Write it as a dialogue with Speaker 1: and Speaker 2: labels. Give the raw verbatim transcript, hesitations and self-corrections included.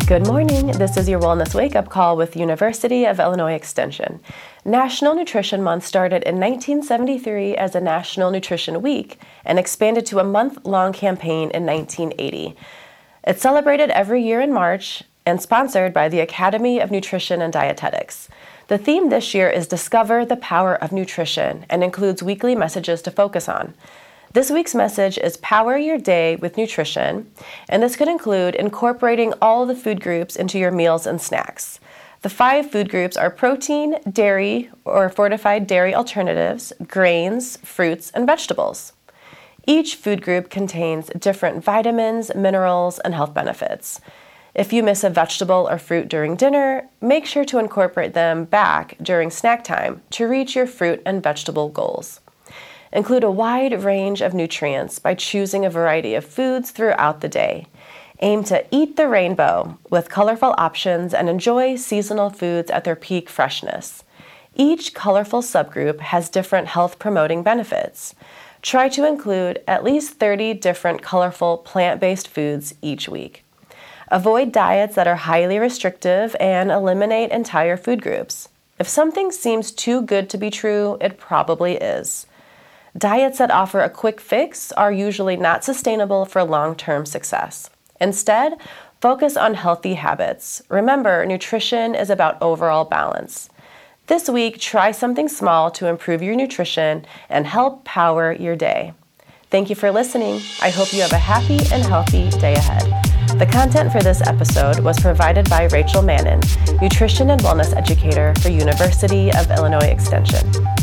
Speaker 1: Good morning. This is your Wellness Wake-Up Call with University of Illinois Extension. National Nutrition Month started in nineteen seventy-three as a National Nutrition Week and expanded to a month-long campaign in nineteen eighty. It's celebrated every year in March and sponsored by the Academy of Nutrition and Dietetics. The theme this year is Discover the Power of Nutrition and includes weekly messages to focus on. This week's message is Power Your Day with Nutrition, and this could include incorporating all the food groups into your meals and snacks. The five food groups are protein, dairy or fortified dairy alternatives, grains, fruits, and vegetables. Each food group contains different vitamins, minerals, and health benefits. If you miss a vegetable or fruit during dinner, make sure to incorporate them back during snack time to reach your fruit and vegetable goals. Include a wide range of nutrients by choosing a variety of foods throughout the day. Aim to eat the rainbow with colorful options and enjoy seasonal foods at their peak freshness. Each colorful subgroup has different health-promoting benefits. Try to include at least thirty different colorful plant-based foods each week. Avoid diets that are highly restrictive and eliminate entire food groups. If something seems too good to be true, it probably is. Diets that offer a quick fix are usually not sustainable for long-term success. Instead, focus on healthy habits. Remember, nutrition is about overall balance. This week, try something small to improve your nutrition and help power your day. Thank you for listening. I hope you have a happy and healthy day ahead. The content for this episode was provided by Rachel Mannon, Nutrition and Wellness Educator for University of Illinois Extension.